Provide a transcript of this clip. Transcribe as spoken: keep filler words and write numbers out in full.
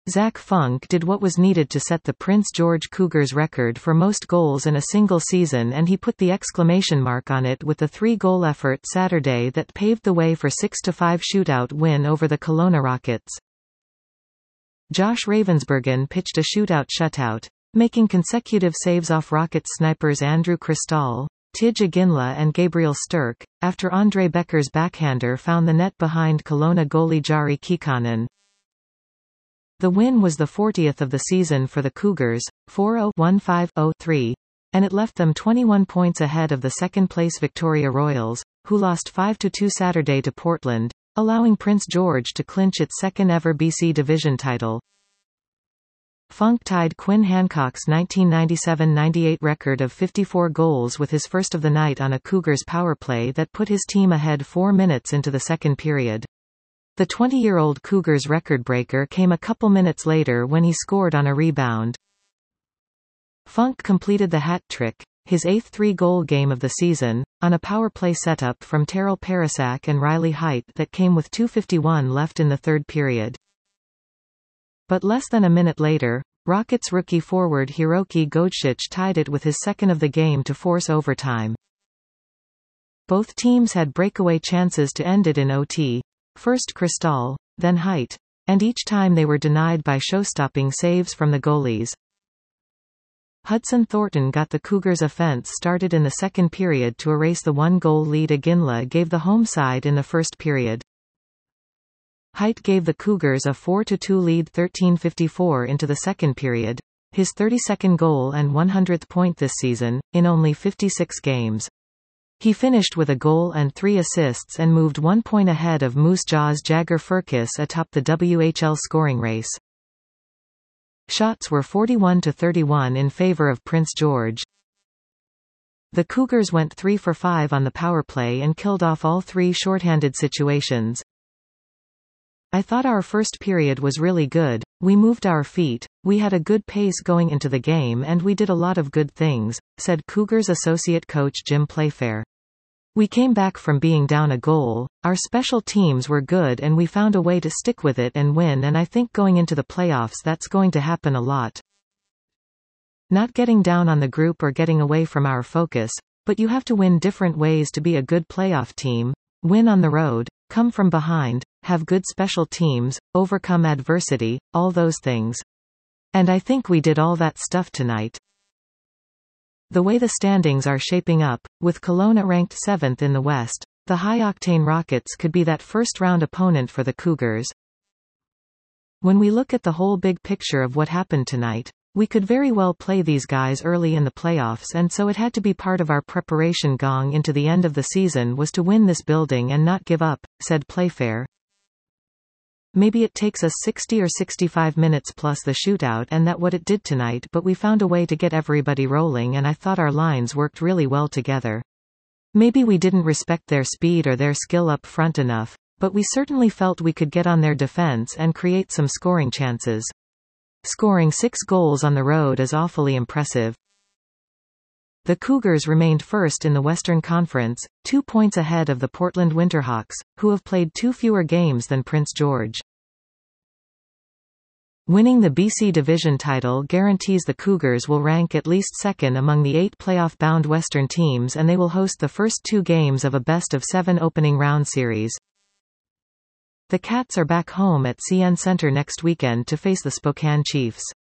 Zach Funk did what was needed to set the Prince George Cougars record for most goals in a single season, and he put the exclamation mark on it with the three-goal effort Saturday that paved the way for six to five shootout win over the Kelowna Rockets. Josh Ravensbergen pitched a shootout shutout, making consecutive saves off Rockets snipers Andrew Cristall, Tij Aginla and Gabriel Sturck, after Andre Becker's backhander found the net behind Kelowna goalie Jari Kekkonen. The win was the fortieth of the season for the Cougars, four oh one five oh three, and it left them twenty-one points ahead of the second-place Victoria Royals, who lost five to two Saturday to Portland, allowing Prince George to clinch its second-ever B C Division title. Funk tied Quinn Hancock's nineteen ninety-seven ninety-eight record of fifty-four goals with his first of the night on a Cougars power play that put his team ahead four minutes into the second period. The twenty-year-old Cougars record-breaker came a couple minutes later when he scored on a rebound. Funk completed the hat trick, his eighth three-goal game of the season, on a power play setup from Terrell Parasak and Riley Height that came with two fifty-one left in the third period. But less than a minute later, Rockets rookie forward Hiroki Godsic tied it with his second of the game to force overtime. Both teams had breakaway chances to end it in O T. First Cristall, then Height, and each time they were denied by show-stopping saves from the goalies. Hudson Thornton got the Cougars' offense started in the second period to erase the one-goal lead Aginla gave the home side in the first period. Height gave the Cougars a four to two lead thirteen fifty-four into the second period, his thirty-second goal and one hundredth point this season, in only fifty-six games. He finished with a goal and three assists and moved one point ahead of Moose Jaws Jagger Firkus atop the W H L scoring race. Shots were forty-one to thirty-one in favor of Prince George. The Cougars went three for five on the power play and killed off all three shorthanded situations. I thought our first period was really good, we moved our feet, we had a good pace going into the game and we did a lot of good things, said Cougars associate coach Jim Playfair. We came back from being down a goal, our special teams were good and we found a way to stick with it and win, and I think going into the playoffs that's going to happen a lot. Not getting down on the group or getting away from our focus, but you have to win different ways to be a good playoff team, win on the road, come from behind, have good special teams, overcome adversity, all those things. And I think we did all that stuff tonight. The way the standings are shaping up, with Kelowna ranked seventh in the West, the high-octane Rockets could be that first-round opponent for the Cougars. When we look at the whole big picture of what happened tonight, we could very well play these guys early in the playoffs, and so it had to be part of our preparation going into the end of the season was to win this building and not give up, said Playfair. Maybe it takes us sixty or sixty-five minutes plus the shootout and that what it did tonight, but we found a way to get everybody rolling and I thought our lines worked really well together. Maybe we didn't respect their speed or their skill up front enough, but we certainly felt we could get on their defense and create some scoring chances. Scoring six goals on the road is awfully impressive. The Cougars remained first in the Western Conference, two points ahead of the Portland Winterhawks, who have played two fewer games than Prince George. Winning the B C Division title guarantees the Cougars will rank at least second among the eight playoff-bound Western teams, and they will host the first two games of a best-of-seven opening round series. The Cats are back home at C N Centre next weekend to face the Spokane Chiefs.